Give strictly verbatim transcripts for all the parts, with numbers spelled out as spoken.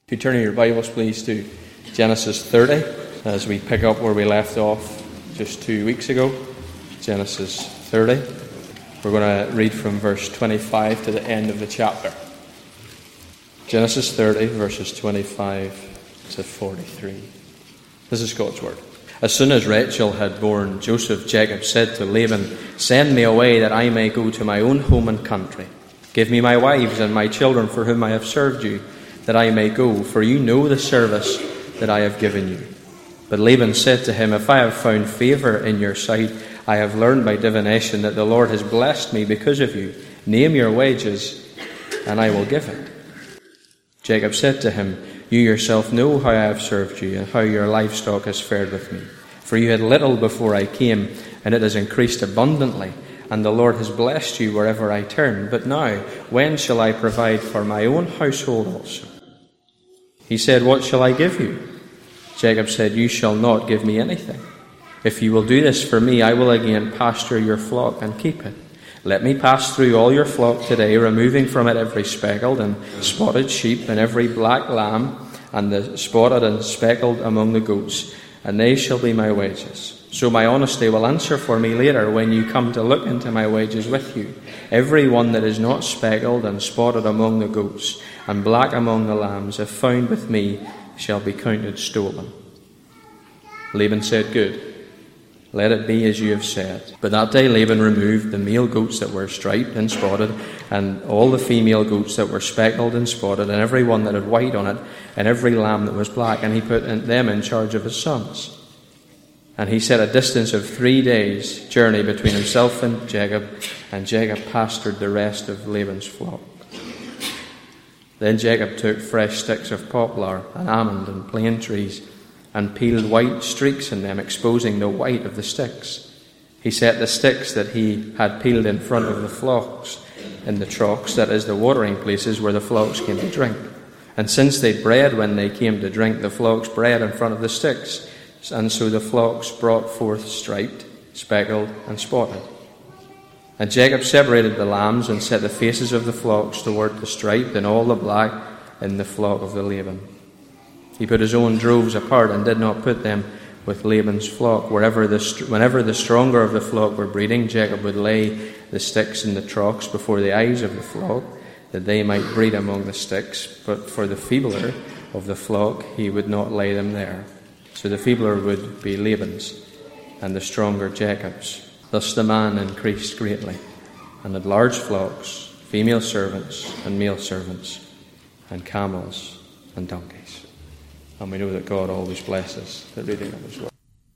If you turn in your Bibles, please, to Genesis thirty, as we pick up where we left off just two weeks ago. Genesis thirty. We're going to read from verse twenty-five to the end of the chapter. Genesis thirty, verses twenty-five to forty-three. This is God's word. As soon as Rachel had borne Joseph, Jacob said to Laban, "Send me away that I may go to my own home and country. Give me my wives and my children for whom I have served you, that I may go, for you know the service that I have given you." But Laban said to him, "If I have found favour in your sight, I have learned by divination that the Lord has blessed me because of you. Name your wages, and I will give it." Jacob said to him, "You yourself know how I have served you, and how your livestock has fared with me. For you had little before I came, and it has increased abundantly, and the Lord has blessed you wherever I turn. But now, when shall I provide for my own household also?" He said, "What shall I give you?" Jacob said, "You shall not give me anything. If you will do this for me, I will again pasture your flock and keep it. Let me pass through all your flock today, removing from it every speckled and spotted sheep, and every black lamb, and the spotted and speckled among the goats, and they shall be my wages. So my honesty will answer for me later when you come to look into my wages with you. Every one that is not speckled and spotted among the goats, and black among the lambs, if found with me, shall be counted stolen." Laban said, "Good. Let it be as you have said." But that day Laban removed the male goats that were striped and spotted, and all the female goats that were speckled and spotted, and every one that had white on it, and every lamb that was black, and he put them in charge of his sons. And he set a distance of three days' journey between himself and Jacob, and Jacob pastured the rest of Laban's flock. Then Jacob took fresh sticks of poplar and almond and plane trees, and peeled white streaks in them, exposing the white of the sticks. He set the sticks that he had peeled in front of the flocks in the troughs, that is, the watering places where the flocks came to drink. And since they bred when they came to drink, the flocks bred in front of the sticks. And so the flocks brought forth striped, speckled, and spotted. And Jacob separated the lambs and set the faces of the flocks toward the striped and all the black in the flock of the Laban. He put his own droves apart and did not put them with Laban's flock. Wherever the, whenever the stronger of the flock were breeding, Jacob would lay the sticks in the troughs before the eyes of the flock, that they might breed among the sticks. But for the feebler of the flock, he would not lay them there. So the feebler would be Laban's, and the stronger Jacob's. Thus the man increased greatly, and had large flocks, female servants and male servants, and camels and donkeys. And we know that God always blesses the reading of His word.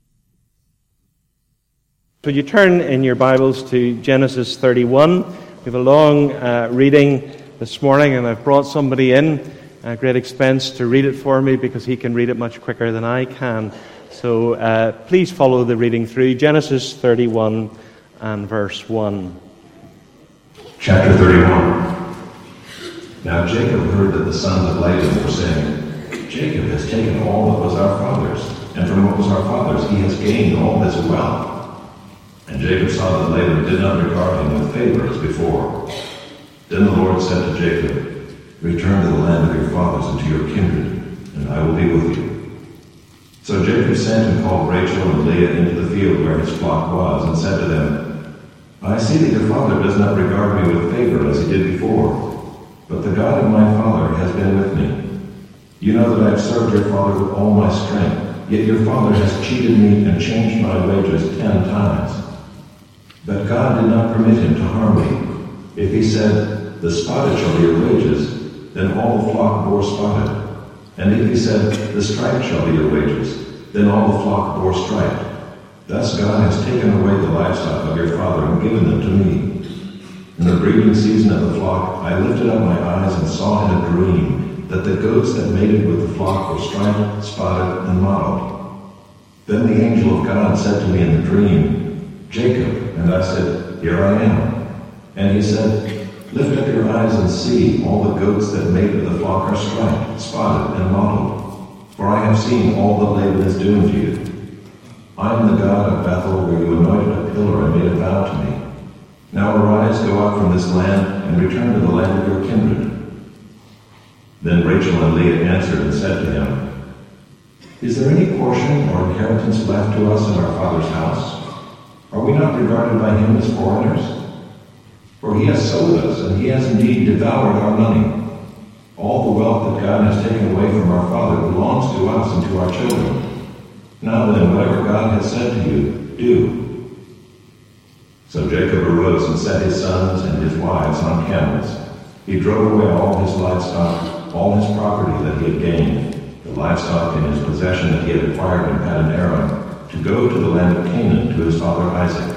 So you turn in your Bibles to Genesis thirty-one. We have a long uh, reading this morning, and I've brought somebody in at great expense to read it for me, because he can read it much quicker than I can. So uh, please follow the reading through Genesis thirty-one and verse one. Chapter thirty-one. Now Jacob heard that the sons of Laban were saying, "Jacob has taken all that was our father's, and from what was our father's he has gained all this wealth." And Jacob saw that Laban did not regard him with favor as before. Then the Lord said to Jacob, "Return to the land of your fathers and to your kindred, and I will be with you." So Jacob sent and called Rachel and Leah into the field where his flock was, and said to them, "I see that your father does not regard me with favor as he did before, but the God of my father has been with me. You know that I have served your father with all my strength, yet your father has cheated me and changed my wages ten times. But God did not permit him to harm me. If he said, 'The spotted shall be your wages,' then all the flock bore spotted. And if he said, 'The striped shall be your wages,' then all the flock bore striped. Thus God has taken away the livestock of your father and given them to me. In the breeding season of the flock, I lifted up my eyes and saw in a dream that the goats that mated with the flock were striped, spotted, and mottled. Then the angel of God said to me in the dream, 'Jacob,' and I said, 'Here I am.' And he said, 'Lift up your eyes and see, all the goats that mate with the flock are striped, spotted, and mottled. For I have seen all that Laban is doing to you. I am the God of Bethel, where you anointed a pillar and made a vow to me. Now arise, go out from this land, and return to the land of your kindred.' Then Rachel and Leah answered and said to him, "Is there any portion or inheritance left to us in our father's house? Are we not regarded by him as foreigners? For he has sold us, and he has indeed devoured our money. All the wealth that God has taken away from our father belongs to us and to our children. Now then, whatever God has said to you, do." So Jacob arose and set his sons and his wives on camels. He drove away all his livestock, all his property that he had gained, the livestock in his possession that he had acquired in Paddan Aram, to go to the land of Canaan to his father Isaac.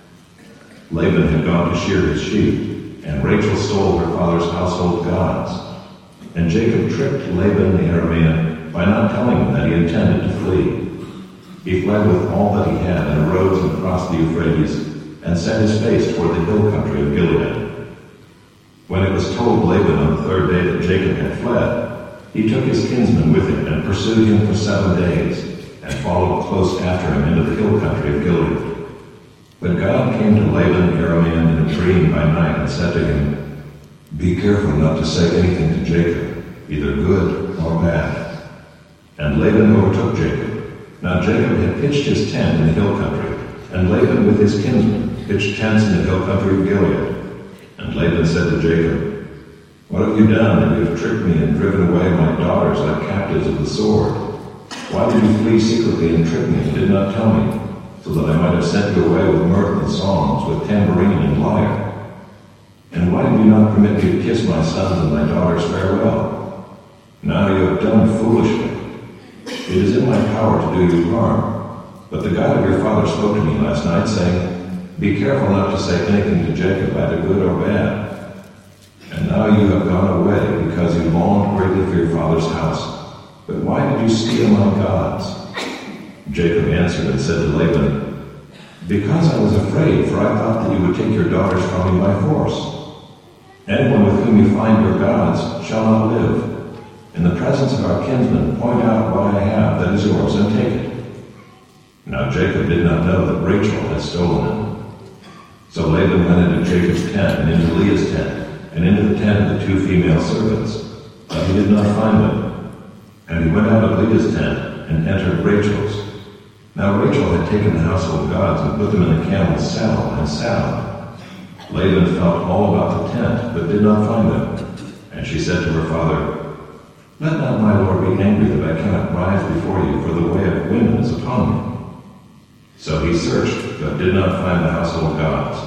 Laban had gone to shear his sheep, and Rachel stole her father's household gods. And Jacob tricked Laban the Aramean by not telling him that he intended to flee. He fled with all that he had and arose and crossed the Euphrates and set his face toward the hill country of Gilead. When it was told Laban on the third day that Jacob had fled, he took his kinsman with him and pursued him for seven days and followed close after him into the hill country of Gilead. But God came to Laban the Aramean in a dream by night and said to him, "Be careful not to say anything to Jacob, either good or bad." And Laban overtook Jacob. Now Jacob had pitched his tent in the hill country, and Laban with his kinsmen pitched tents in the hill country of Gilead. And Laban said to Jacob, "What have you done that you have tricked me and driven away my daughters like captives of the sword? Why did you flee secretly and trick me and did not tell me, so that I might have sent you away with mirth and songs, with tambourine and lyre? And why did you not permit me to kiss my sons and my daughters farewell? Now you have done foolishly. It is in my power to do you harm. But the God of your father spoke to me last night, saying, 'Be careful not to say anything to Jacob, either good or bad.' And now you have gone away because you longed greatly for your father's house. But why did you steal my gods?" Jacob answered and said to Laban, "Because I was afraid, for I thought that you would take your daughters from me by force. Anyone with whom you find your gods shall not live. In the presence of our kinsmen, point out what I have that is yours and take it." Now Jacob did not know that Rachel had stolen it. So Laban went into Jacob's tent and into Leah's tent and into the tent of the two female servants, but he did not find them. And he went out of Leah's tent and entered Rachel's. Now Rachel had taken the household gods and put them in the camel's saddle and saddled. Laban felt all about the tent, but did not find them. And she said to her father, "Let not my lord be angry that I cannot rise before you, for the way of women is upon me." So he searched, but did not find the household gods.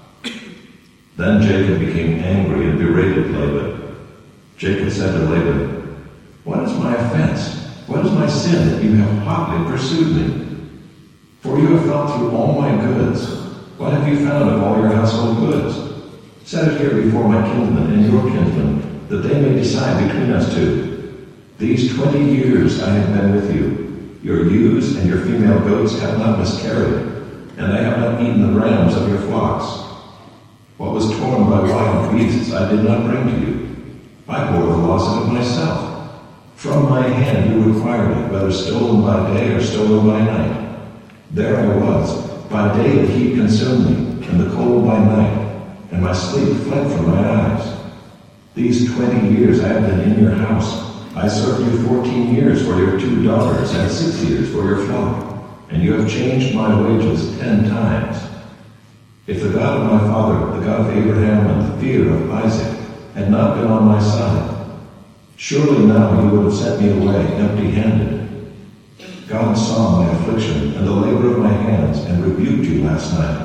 Then Jacob became angry and berated Laban. Jacob said to Laban, "What is my offense? What is my sin that you have hotly pursued me? For you have felt through all my goods. What have you found of all your household goods? Set it here before my kinsmen and your kinsmen, that they may decide between us two. These twenty years I have been with you. Your ewes and your female goats have not miscarried, and I have not eaten the rams of your flocks. What was torn by wild beasts I did not bring to you. I bore the loss of it myself. From my hand you required it, whether stolen by day or stolen by night. There I was. By day the heat consumed me, and the cold by night, and my sleep fled from my eyes. These twenty years I have been in your house. I served you fourteen years for your two daughters, and six years for your flock, and you have changed my wages ten times. If the God of my father, the God of Abraham, and the fear of Isaac had not been on my side, surely now you would have sent me away empty-handed. God saw my affliction and the labor of my hands, and rebuked you last night."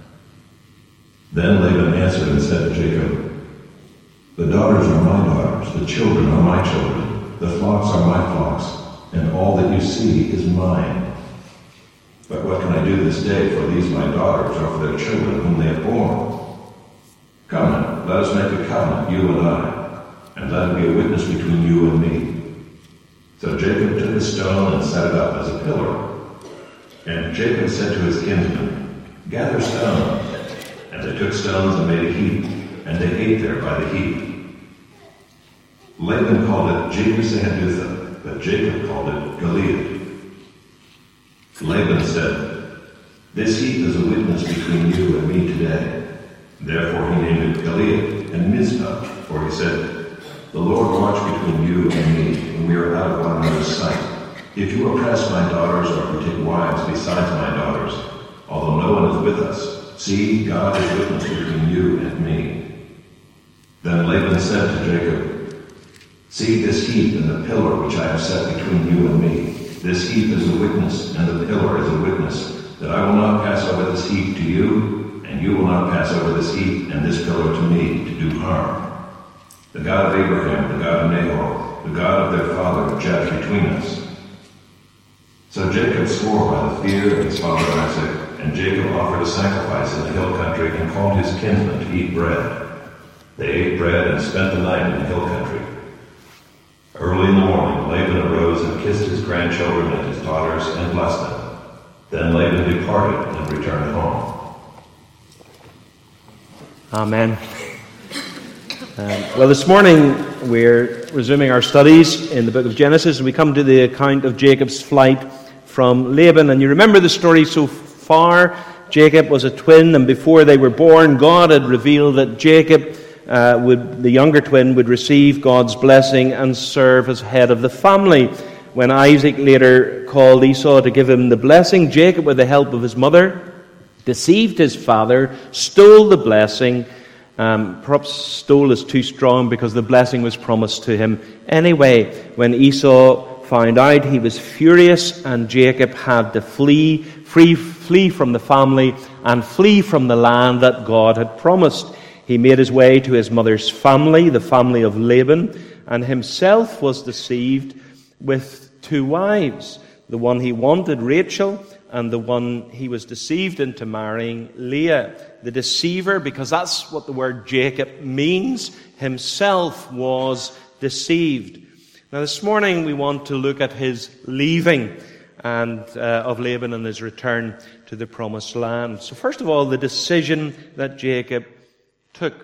Then Laban answered and said to Jacob, "The daughters are my daughters, the children are my children, the flocks are my flocks, and all that you see is mine. But what can I do this day for these my daughters, or for their children whom they have borne? Come now, let us make a covenant, you and I, and let it be a witness between you and me." So Jacob took a stone and set it up as a pillar. And Jacob said to his kinsmen, "Gather stones." And they took stones and made a heap, and they ate there by the heap. Laban called it Jabez-Sahadutha, but Jacob called it Gilead. Laban said, "This heap is a witness between you and me today." Therefore he named it Gilead and Mizpah, for he said, The Lord watch between you and me when we are out of one another's sight. If you oppress my daughters or if you take wives besides my daughters, although no one is with us, see, God is witness between you and me." Then Laban said to Jacob, "See this heap and the pillar which I have set between you and me. This heap is a witness, and the pillar is a witness, that I will not pass over this heap to you, and you will not pass over this heap and this pillar to me to do harm. The God of Abraham, the God of Nahor, the God of their father, judge between us." So Jacob swore by the fear of his father Isaac, and Jacob offered a sacrifice in the hill country and called his kinsmen to eat bread. They ate bread and spent the night in the hill country. Early in the morning, Laban arose and kissed his grandchildren and his daughters and blessed them. Then Laban departed and returned home. Amen. Um, well, this morning we're resuming our studies in the book of Genesis, and we come to the account of Jacob's flight from Laban. And you remember the story so far. Jacob was a twin, and before they were born, God had revealed that Jacob, uh, would, the younger twin, would receive God's blessing and serve as head of the family. When Isaac later called Esau to give him the blessing, Jacob, with the help of his mother, deceived his father, stole the blessing. Um, perhaps stole is too strong, because the blessing was promised to him anyway. When Esau found out, he was furious, and Jacob had to flee, free, flee from the family and flee from the land that God had promised. He made his way to his mother's family, the family of Laban, and himself was deceived with two wives. The one he wanted, Rachel, and the one he was deceived into marrying, Leah. The deceiver, because that's what the word Jacob means, himself was deceived. Now this morning we want to look at his leaving and uh, of Laban and his return to the promised land. So first of all, the decision that Jacob took.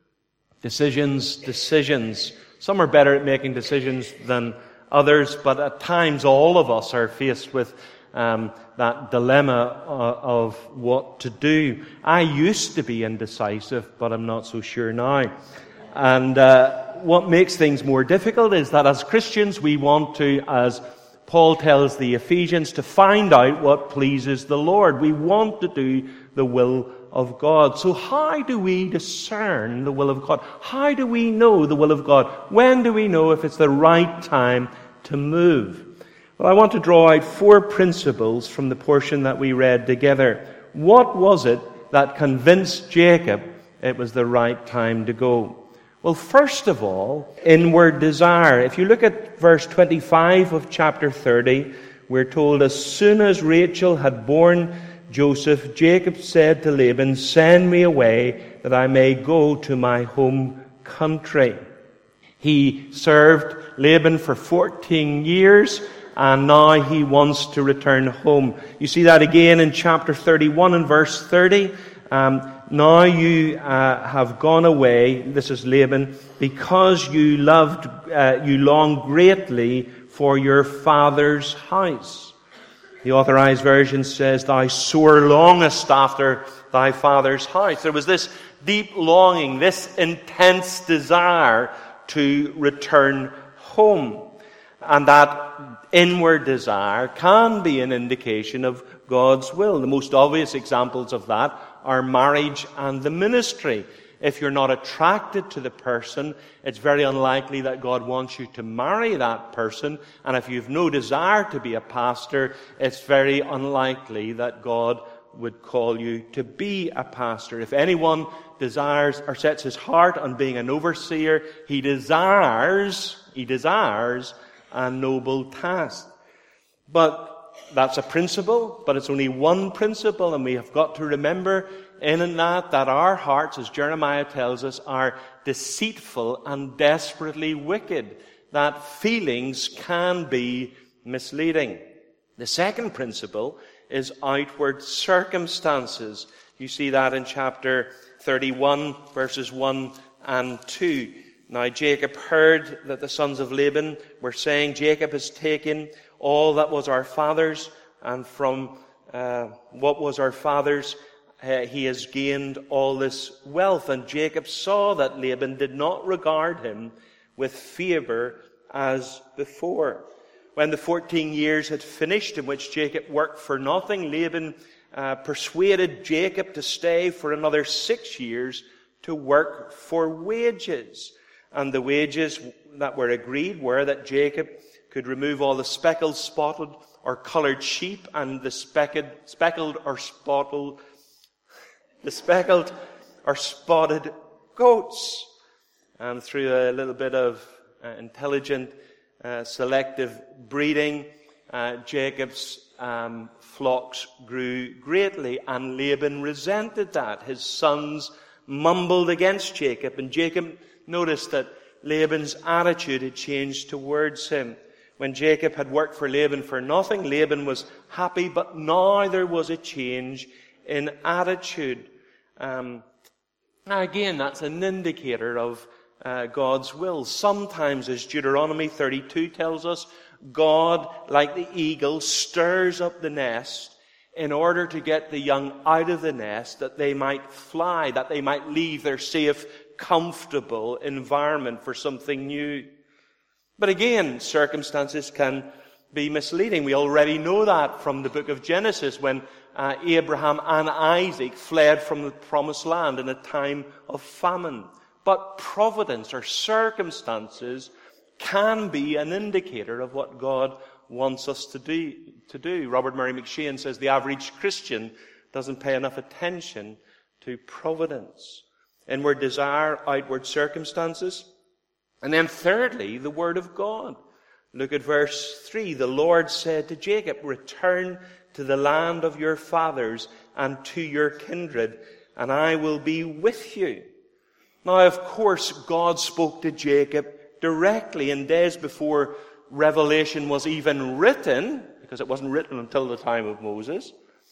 Decisions, decisions. Some are better at making decisions than others, but at times all of us are faced with um, that dilemma uh, of what to do. I used to be indecisive, but I'm not so sure now. And uh, what makes things more difficult is that as Christians we want to, as Paul tells the Ephesians, to find out what pleases the Lord. We want to do the will of God. So how do we discern the will of God? How do we know the will of God? When do we know if it's the right time to move? Well, I want to draw out four principles from the portion that we read together. What was it that convinced Jacob it was the right time to go? Well, first of all, inward desire. If you look at verse twenty-five of chapter thirty, we're told, as soon as Rachel had borne Joseph, Jacob said to Laban, "Send me away that I may go to my home country." He served Laban for fourteen years, and now he wants to return home. You see that again in chapter thirty-one and verse thirty. Um, now you uh, have gone away, this is Laban, because you loved, uh, you longed greatly for your father's house. The Authorized Version says, "Thou sore longest after thy father's house." There was this deep longing, this intense desire to return home. And that inward desire can be an indication of God's will. The most obvious examples of that are marriage and the ministry. If you're not attracted to the person, it's very unlikely that God wants you to marry that person. And if you've no desire to be a pastor, it's very unlikely that God would call you to be a pastor. If anyone desires or sets his heart on being an overseer, he desires, he desires a noble task. But that's a principle, but it's only one principle, and we have got to remember in and that that our hearts, as Jeremiah tells us, are deceitful and desperately wicked, that feelings can be misleading. The second principle is outward circumstances. You see that in chapter thirty-one, verses one and two. Now Jacob heard that the sons of Laban were saying, "Jacob has taken all that was our father's, and from uh, what was our father's, uh, he has gained all this wealth." And Jacob saw that Laban did not regard him with favour as before. When the fourteen years had finished in which Jacob worked for nothing, Laban uh, persuaded Jacob to stay for another six years to work for wages. And the wages that were agreed were that Jacob could remove all the speckled, spotted, or coloured sheep and the speckled, speckled or spotted, the speckled or spotted goats. And through a little bit of uh, intelligent, uh, selective breeding, uh, Jacob's um, flocks grew greatly, and Laban resented that. His sons mumbled against Jacob, and Jacob noticed that Laban's attitude had changed towards him. When Jacob had worked for Laban for nothing, Laban was happy, but now there was a change in attitude. Um, now again, that's an indicator of uh, God's will. Sometimes, as Deuteronomy thirty-two tells us, God, like the eagle, stirs up the nest in order to get the young out of the nest, that they might fly, that they might leave their safe, comfortable environment for something new. But again, circumstances can be misleading. We already know that from the book of Genesis, when uh, Abraham and Isaac fled from the promised land in a time of famine. But providence or circumstances can be an indicator of what God wants us to do. To do. Robert Murray McShane says the average Christian doesn't pay enough attention to providence. Inward desire, outward circumstances. And then thirdly, the Word of God. Look at verse three. The Lord said to Jacob, return to the land of your fathers and to your kindred, and I will be with you. Now, of course, God spoke to Jacob directly in days before Revelation was even written, because it wasn't written until the time of Moses.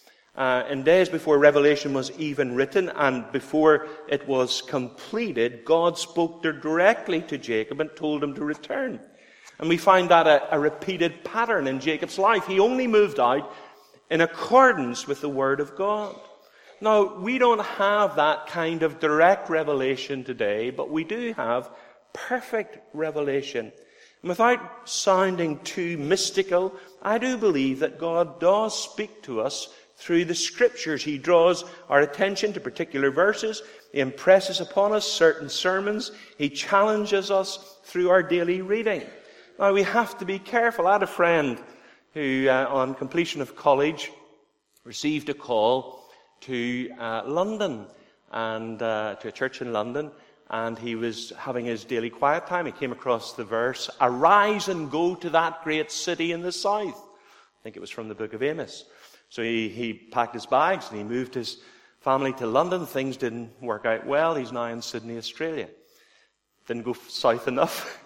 Uh, in days before Revelation was even written and before it was completed, God spoke directly to Jacob and told him to return. And we find that a, a repeated pattern in Jacob's life. He only moved out in accordance with the Word of God. Now, we don't have that kind of direct revelation today, but we do have perfect revelation. And without sounding too mystical, I do believe that God does speak to us through the Scriptures. He draws our attention to particular verses. He impresses upon us certain sermons. He challenges us through our daily reading. Now, we have to be careful. I had a friend who, uh, on completion of college, received a call to uh, London, and uh, to a church in London, and he was having his daily quiet time. He came across the verse, arise and go to that great city in the south. I think it was from the book of Amos. So he, he packed his bags and he moved his family to London. Things didn't work out well. He's now in Sydney, Australia. Didn't go south enough.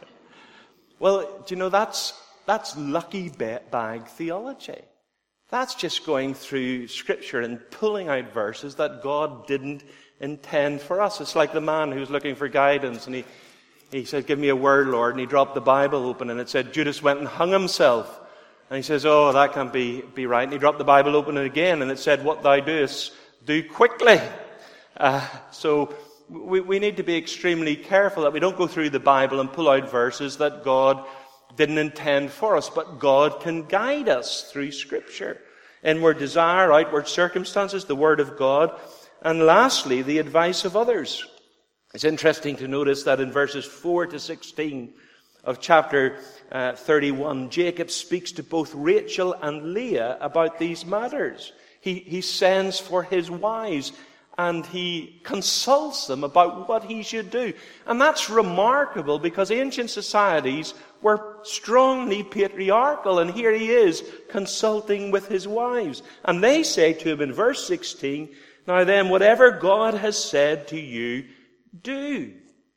Well, do you know, that's, that's lucky bag theology. That's just going through Scripture and pulling out verses that God didn't intend for us. It's like the man who was looking for guidance, and he, he said, give me a word, Lord, and he dropped the Bible open, and it said, Judas went and hung himself. And he says, oh, that can't be, be right. And he dropped the Bible open again, and it said, what thou doest, do quickly. Uh, so we, we need to be extremely careful that we don't go through the Bible and pull out verses that God didn't intend for us, but God can guide us through Scripture. Inward desire, outward circumstances, the Word of God, and lastly, the advice of others. It's interesting to notice that in verses four to sixteen of chapter uh, thirty-one, Jacob speaks to both Rachel and Leah about these matters. He, he sends for his wives, and he consults them about what he should do. And that's remarkable, because ancient societies were strongly patriarchal, and here he is consulting with his wives. And they say to him in verse sixteen, now then, whatever God has said to you, do.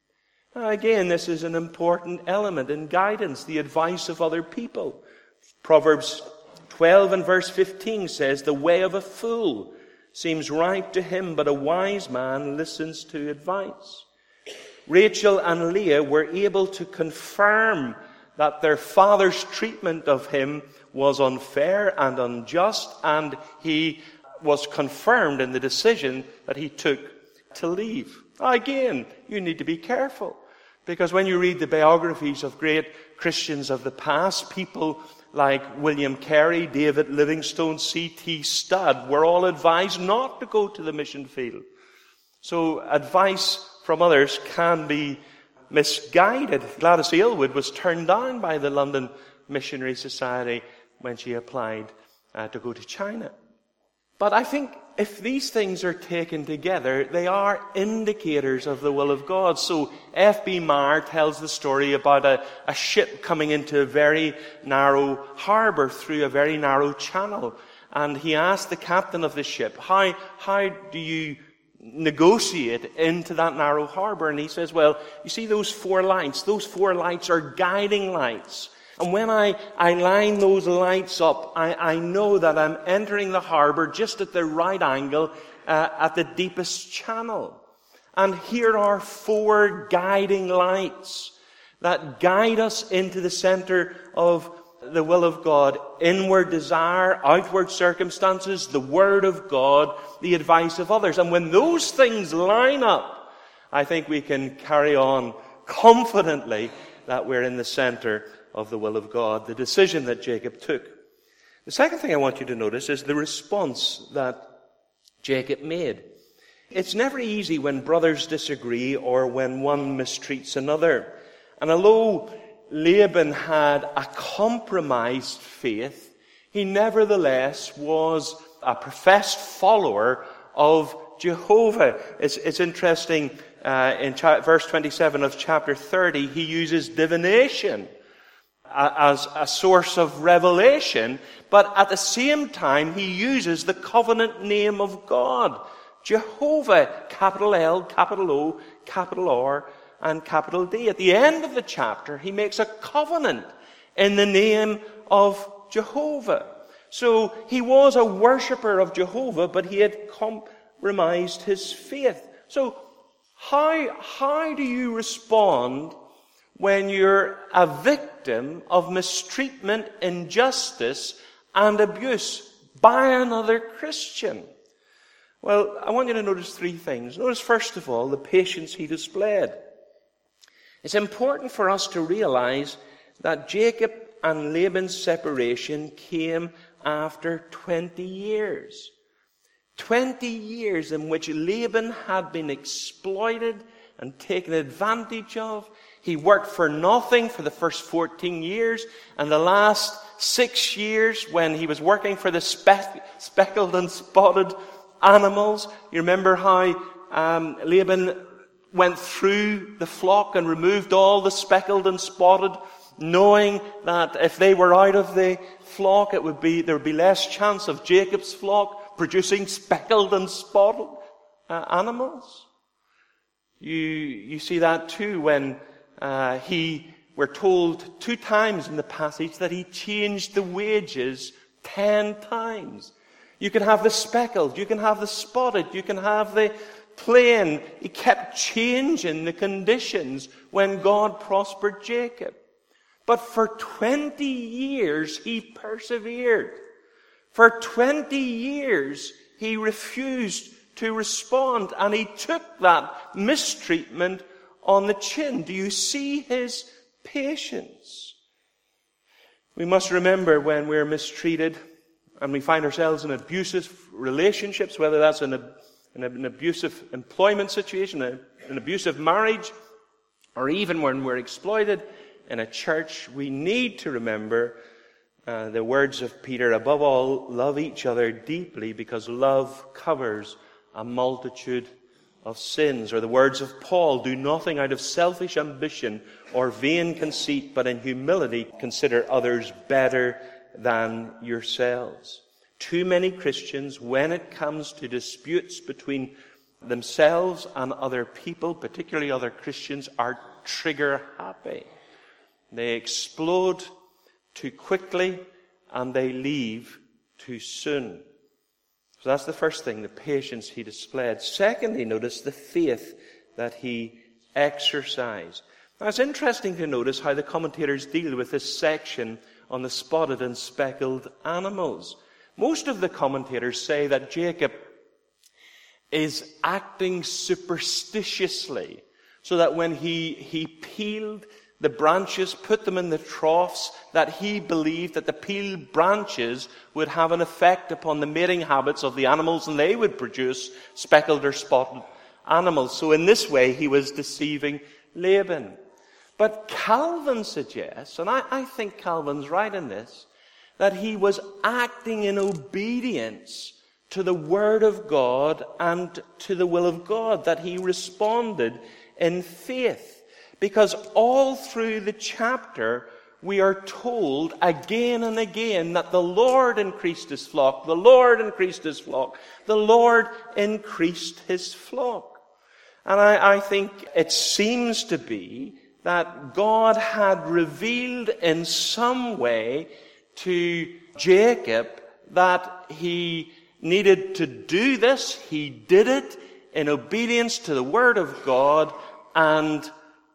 Now again, this is an important element in guidance, the advice of other people. Proverbs twelve and verse fifteen says, the way of a fool seems right to him, but a wise man listens to advice. Rachel and Leah were able to confirm that their father's treatment of him was unfair and unjust, and he was confirmed in the decision that he took to leave. Again, you need to be careful. Because when you read the biographies of great Christians of the past, people like William Carey, David Livingstone, C T Studd were all advised not to go to the mission field. So advice from others can be misguided. Gladys Aylward was turned down by the London Missionary Society when she applied uh, to go to China. But I think if these things are taken together, they are indicators of the will of God. So F B Meyer tells the story about a, a ship coming into a very narrow harbour through a very narrow channel. And he asked the captain of the ship, how, how do you negotiate into that narrow harbour? And he says, well, you see those four lights? Those four lights are guiding lights. And when I, I line those lights up, I, I know that I'm entering the harbour just at the right angle, uh, at the deepest channel. And here are four guiding lights that guide us into the centre of the will of God. Inward desire, outward circumstances, the Word of God, the advice of others. And when those things line up, I think we can carry on confidently that we're in the centre of the will of God, the decision that Jacob took. The second thing I want you to notice is the response that Jacob made. It's never easy when brothers disagree or when one mistreats another. And although Laban had a compromised faith, he nevertheless was a professed follower of Jehovah. It's, it's interesting, uh, in cha- verse twenty-seven of chapter thirty, he uses divination as a source of revelation, but at the same time he uses the covenant name of God, Jehovah, capital L, capital O, capital R, and capital D. At the end of the chapter, he makes a covenant in the name of Jehovah. So he was a worshipper of Jehovah, but he had compromised his faith. So how, how do you respond when you're a victim of mistreatment, injustice, and abuse by another Christian? Well, I want you to notice three things. Notice, first of all, the patience he displayed. It's important for us to realize that Jacob and Laban's separation came after twenty years. twenty years in which Laban had been exploited and taken advantage of. He worked for nothing for the first fourteen years, and the last six years when he was working for the spe- speckled and spotted animals. You remember how um, Laban went through the flock and removed all the speckled and spotted, knowing that if they were out of the flock, it would be there would be less chance of Jacob's flock producing speckled and spotted uh, animals. You you see that too when uh, he, we're told two times in the passage that he changed the wages ten times. You can have the speckled, you can have the spotted, you can have the plain. He kept changing the conditions when God prospered Jacob. But for twenty years he persevered. For twenty years he refused to respond, and he took that mistreatment on the chin. Do you see his patience? We must remember when we're mistreated and we find ourselves in abusive relationships, whether that's in, a, in an abusive employment situation, a, an abusive marriage, or even when we're exploited in a church, we need to remember uh, the words of Peter, above all, love each other deeply because love covers a multitude of sins. Or the words of Paul, do nothing out of selfish ambition or vain conceit, but in humility consider others better than yourselves. Too many Christians, when it comes to disputes between themselves and other people, particularly other Christians, are trigger happy. They explode too quickly and they leave too soon. So that's the first thing, the patience he displayed. Secondly, notice the faith that he exercised. Now, it's interesting to notice how the commentators deal with this section on the spotted and speckled animals. Most of the commentators say that Jacob is acting superstitiously. so that when he, he peeled the branches, put them in the troughs, that he believed that the peeled branches would have an effect upon the mating habits of the animals, and they would produce speckled or spotted animals. So in this way, he was deceiving Laban. But Calvin suggests, and I, I think Calvin's right in this, that he was acting in obedience to the Word of God and to the will of God, that he responded in faith. Because all through the chapter, we are told again and again that the Lord increased his flock, the Lord increased his flock, the Lord increased his flock. And I, I think it seems to be that God had revealed in some way to Jacob that he needed to do this. He did it in obedience to the Word of God, and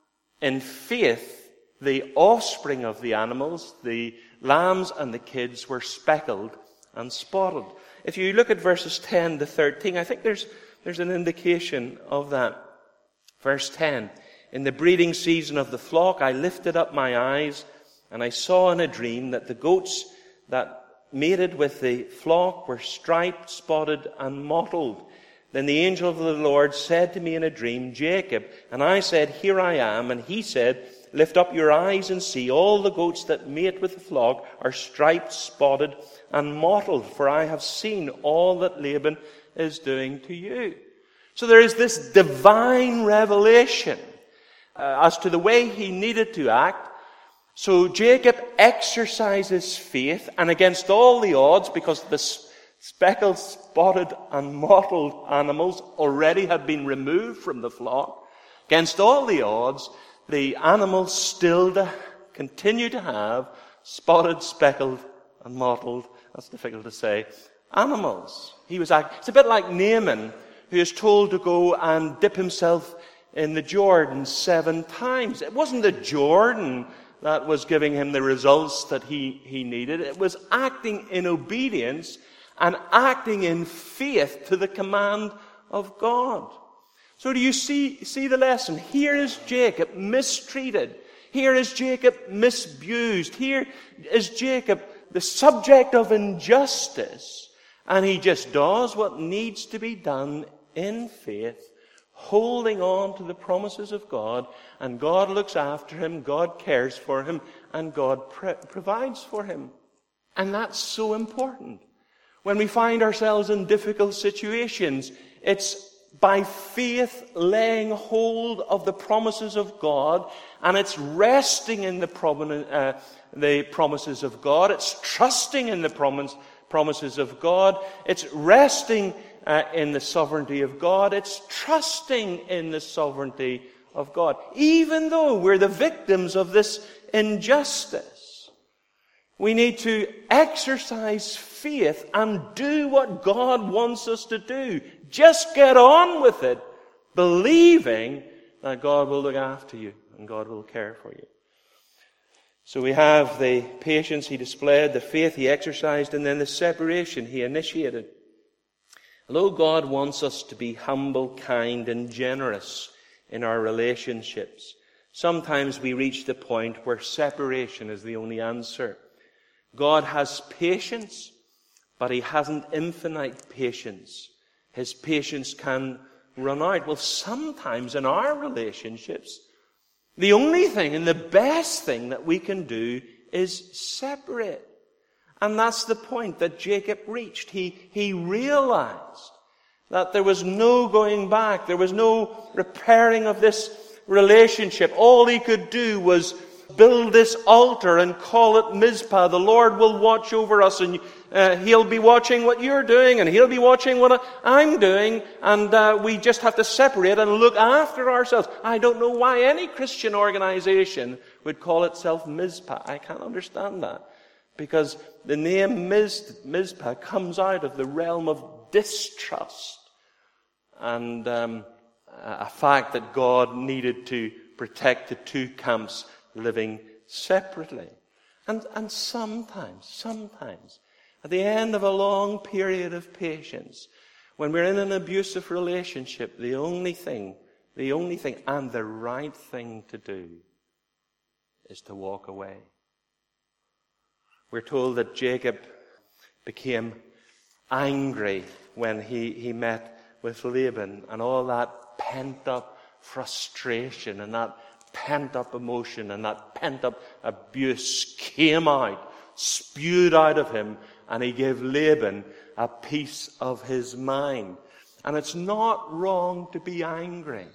in faith, the offspring of the animals, the lambs and the kids, were speckled and spotted. If you look at verses ten to thirteen, I think there's, there's an indication of that. Verse ten, in the breeding season of the flock, I lifted up my eyes, and I saw in a dream that the goats that mated with the flock were striped, spotted, and mottled. Then the angel of the Lord said to me in a dream, Jacob. And I said, here I am. And he said, lift up your eyes and see. All the goats that mate with the flock are striped, spotted, and mottled. For I have seen all that Laban is doing to you. So there is this divine revelation uh, as to the way he needed to act. So Jacob exercises faith, and against all the odds, because the speckled, spotted, and mottled animals already had been removed from the flock, against all the odds, the animals still to continue to have spotted, speckled, and mottled, that's difficult to say, animals. He was act- It's a bit like Naaman, who is told to go and dip himself in the Jordan seven times. It wasn't the Jordan that was giving him the results that he, he needed. It was acting in obedience and acting in faith to the command of God. So do you see, see the lesson? Here is Jacob mistreated. Here is Jacob misused. Here is Jacob the subject of injustice. And he just does what needs to be done in faith, holding on to the promises of God, and God looks after him, God cares for him, and God pre- provides for him. And that's so important. When we find ourselves in difficult situations, it's by faith laying hold of the promises of God, and it's resting in the, prom- uh, the promises of God. It's trusting in the promise, promises of God. It's resting uh, in the sovereignty of God. It's trusting in the sovereignty of God, even though we're the victims of this injustice. We need to exercise faith and do what God wants us to do. Just get on with it, believing that God will look after you and God will care for you. So we have the patience he displayed, the faith he exercised, and then the separation he initiated. Although God wants us to be humble, kind, and generous in our relationships, sometimes we reach the point where separation is the only answer. God has patience, but he hasn't infinite patience. His patience can run out. Well, sometimes in our relationships, the only thing and the best thing that we can do is separate. And that's the point that Jacob reached. He, he realized that there was no going back. There was no repairing of this relationship. All he could do was build this altar and call it Mizpah. The Lord will watch over us, and uh, he'll be watching what you're doing, and he'll be watching what I'm doing, and uh, we just have to separate and look after ourselves. I don't know why any Christian organization would call itself Mizpah. I can't understand that, because the name Miz, Mizpah comes out of the realm of distrust and um, a fact that God needed to protect the two camps living separately. And, and sometimes, sometimes, at the end of a long period of patience, when we're in an abusive relationship, the only thing The only thing and the right thing to do is to walk away. We're told that Jacob became angry when he, he met with Laban, and all that pent-up frustration and that pent-up emotion and that pent-up abuse came out, spewed out of him, and he gave Laban a piece of his mind. And it's not wrong to be angry.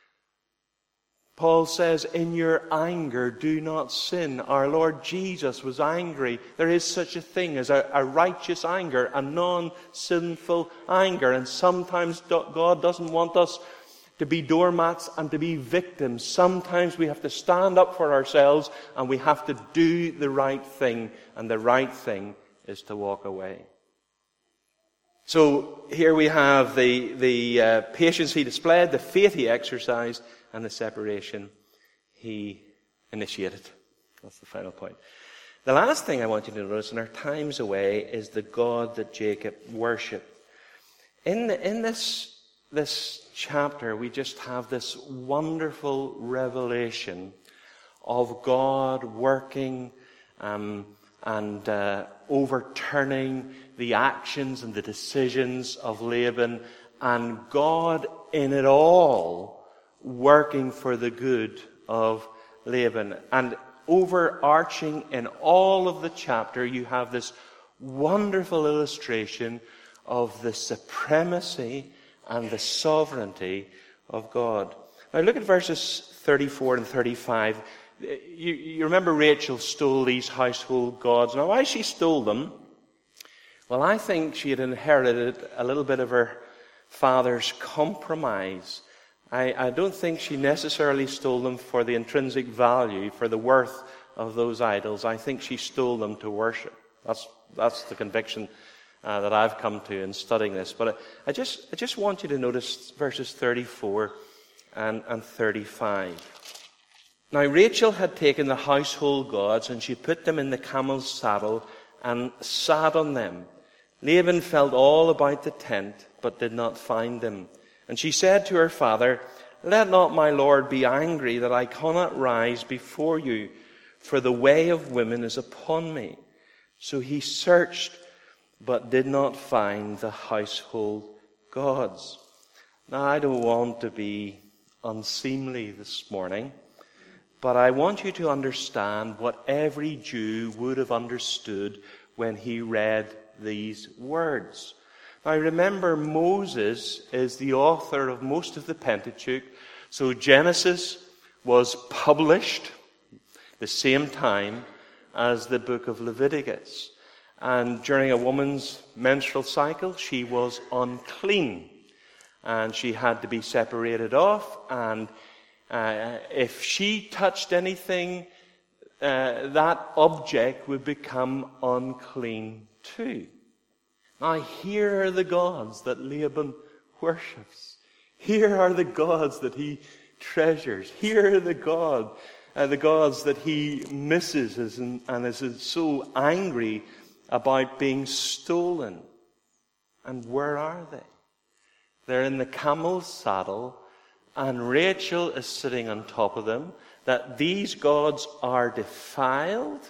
Paul says, in your anger, do not sin. Our Lord Jesus was angry. There is such a thing as a, a righteous anger, a non-sinful anger. And sometimes God doesn't want us to be doormats and to be victims. Sometimes we have to stand up for ourselves and we have to do the right thing. And the right thing is to walk away. So here we have the, the uh, patience he displayed, the faith he exercised, and the separation he initiated. That's the final point. The last thing I want you to notice in our times away is the God that Jacob worshipped. In, the, in this, this chapter, we just have this wonderful revelation of God working um, and uh, overturning the actions and the decisions of Laban, and God in it all working for the good of Laban. And overarching in all of the chapter, you have this wonderful illustration of the supremacy and the sovereignty of God. Now look at verses thirty-four and thirty-five. You, you remember Rachel stole these household gods. Now why she stole them? Well, I think she had inherited a little bit of her father's compromise. I, I don't think she necessarily stole them for the intrinsic value, for the worth of those idols. I think she stole them to worship. That's that's the conviction uh, that I've come to in studying this. But I, I just I just want you to notice verses thirty-four and, and thirty-five. Now Rachel had taken the household gods and she put them in the camel's saddle and sat on them. Laban felt all about the tent, but did not find them. And she said to her father, let not my lord be angry that I cannot rise before you, for the way of women is upon me. So he searched, but did not find the household gods. Now I don't want to be unseemly this morning, but I want you to understand what every Jew would have understood when he read these words. Now remember, Moses is the author of most of the Pentateuch. So Genesis was published the same time as the book of Leviticus. And during a woman's menstrual cycle, she was unclean. And she had to be separated off. And uh, if she touched anything, uh, that object would become unclean too. Now, here are the gods that Laban worships. Here are the gods that he treasures. Here are the God, uh, the gods that he misses and, and is so angry about being stolen. And where are they? They're in the camel's saddle, and Rachel is sitting on top of them. That these gods are defiled,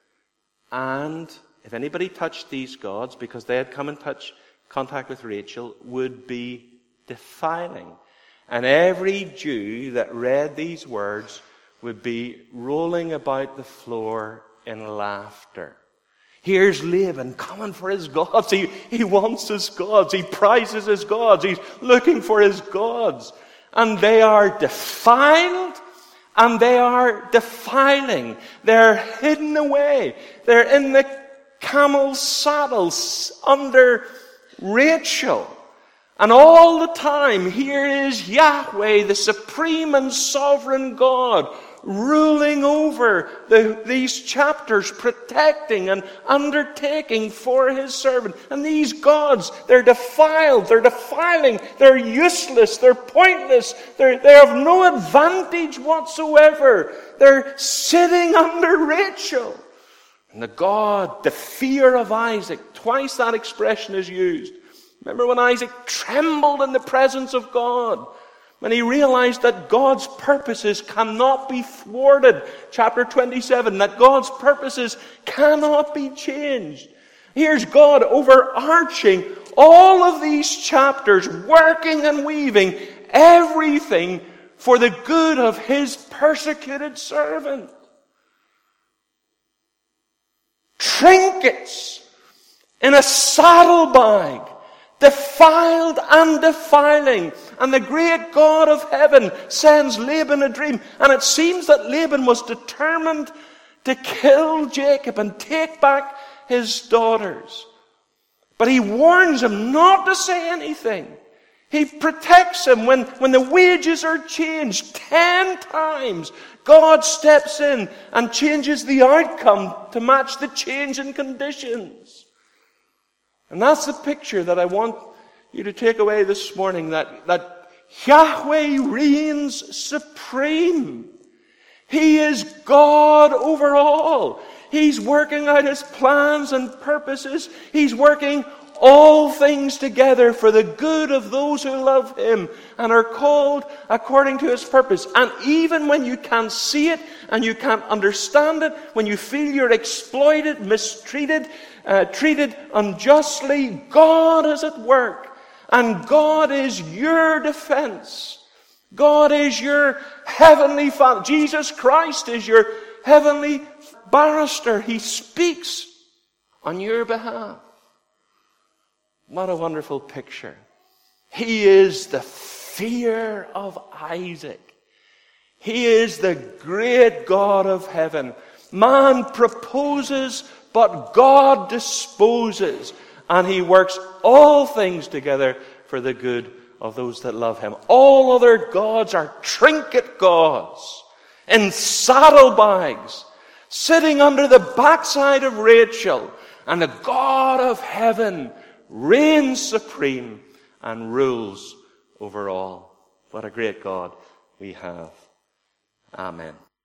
and if anybody touched these gods, because they had come in touch, contact with Rachel, would be defiling. And every Jew that read these words would be rolling about the floor in laughter. Here's Laban coming for his gods. He, he wants his gods. He prizes his gods. He's looking for his gods. And they are defiled, and they are defiling. They're hidden away. They're in the camel's saddles under Rachel. And all the time, here is Yahweh, the supreme and sovereign God, ruling over the, these chapters, protecting and undertaking for his servant. And these gods, they're defiled, they're defiling, they're useless, they're pointless, they're, they have no advantage whatsoever. They're sitting under Rachel. And the God, the fear of Isaac, twice that expression is used. Remember when Isaac trembled in the presence of God? When he realized that God's purposes cannot be thwarted. Chapter twenty-seven, that God's purposes cannot be changed. Here's God overarching all of these chapters, working and weaving everything for the good of his persecuted servant. Trinkets in a saddlebag, defiled and defiling. And the great God of heaven sends Laban a dream. And it seems that Laban was determined to kill Jacob and take back his daughters. But he warns him not to say anything. He protects him when, when the wages are changed ten times. God steps in and changes the outcome to match the change in conditions. And that's the picture that I want you to take away this morning, that, that Yahweh reigns supreme. He is God over all. He's working out his plans and purposes. He's working all things together for the good of those who love him and are called according to his purpose. And even when you can't see it and you can't understand it, when you feel you're exploited, mistreated, uh, treated unjustly, God is at work. And God is your defense. God is your heavenly Father. Jesus Christ is your heavenly barrister. He speaks on your behalf. What a wonderful picture. He is the fear of Isaac. He is the great God of heaven. Man proposes, but God disposes. And he works all things together for the good of those that love him. All other gods are trinket gods in saddlebags, sitting under the backside of Rachel. And the God of heaven reigns supreme and rules over all. What a great God we have. Amen.